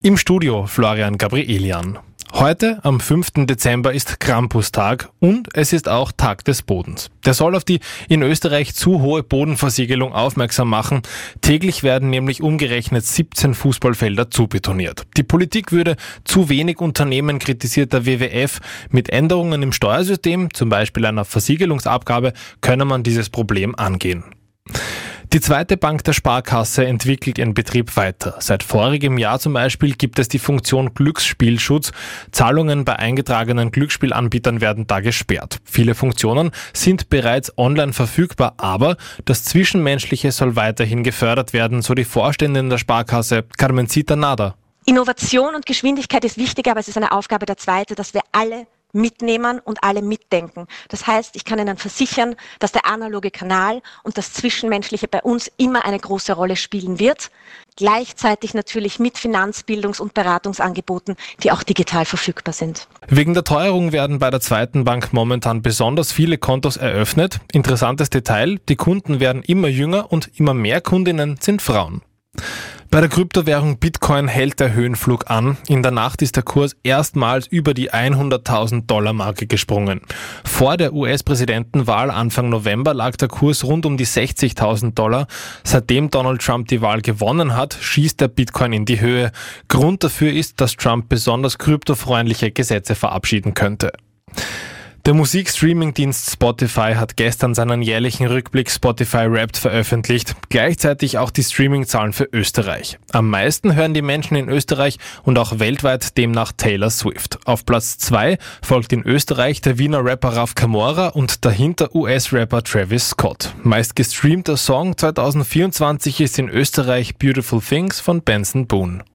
Im Studio Florian Gabrielian. Heute, am 5. Dezember, ist Krampustag und es ist auch Tag des Bodens. Der soll auf die in Österreich zu hohe Bodenversiegelung aufmerksam machen. Täglich werden nämlich umgerechnet 17 Fußballfelder zubetoniert. Die Politik würde zu wenig Unternehmen, kritisiert der WWF. Mit Änderungen im Steuersystem, zum Beispiel einer Versiegelungsabgabe, könne man dieses Problem angehen. Die zweite Bank der Sparkasse entwickelt ihren Betrieb weiter. Seit vorigem Jahr zum Beispiel gibt es die Funktion Glücksspielschutz. Zahlungen bei eingetragenen Glücksspielanbietern werden da gesperrt. Viele Funktionen sind bereits online verfügbar, aber das Zwischenmenschliche soll weiterhin gefördert werden, so die Vorständin der Sparkasse Carmencita Nada. Innovation und Geschwindigkeit ist wichtig, aber es ist eine Aufgabe der Zweite, dass wir alle mitnehmen und alle mitdenken. Das heißt, ich kann Ihnen versichern, dass der analoge Kanal und das Zwischenmenschliche bei uns immer eine große Rolle spielen wird. Gleichzeitig natürlich mit Finanzbildungs- und Beratungsangeboten, die auch digital verfügbar sind. Wegen der Teuerung werden bei der zweiten Bank momentan besonders viele Kontos eröffnet. Interessantes Detail, die Kunden werden immer jünger und immer mehr Kundinnen sind Frauen. Bei der Kryptowährung Bitcoin hält der Höhenflug an. In der Nacht ist der Kurs erstmals über die 100.000 $ Marke gesprungen. Vor der US-Präsidentenwahl Anfang November lag der Kurs rund um die 60.000 $. Seitdem Donald Trump die Wahl gewonnen hat, schießt der Bitcoin in die Höhe. Grund dafür ist, dass Trump besonders kryptofreundliche Gesetze verabschieden könnte. Der Musikstreaming-Dienst Spotify hat gestern seinen jährlichen Rückblick Spotify Wrapped veröffentlicht, gleichzeitig auch die Streaming-Zahlen für Österreich. Am meisten hören die Menschen in Österreich und auch weltweit demnach Taylor Swift. Auf Platz 2 folgt in Österreich der Wiener Rapper Raf Camora und dahinter US-Rapper Travis Scott. Meist gestreamter Song 2024 ist in Österreich Beautiful Things von Benson Boone.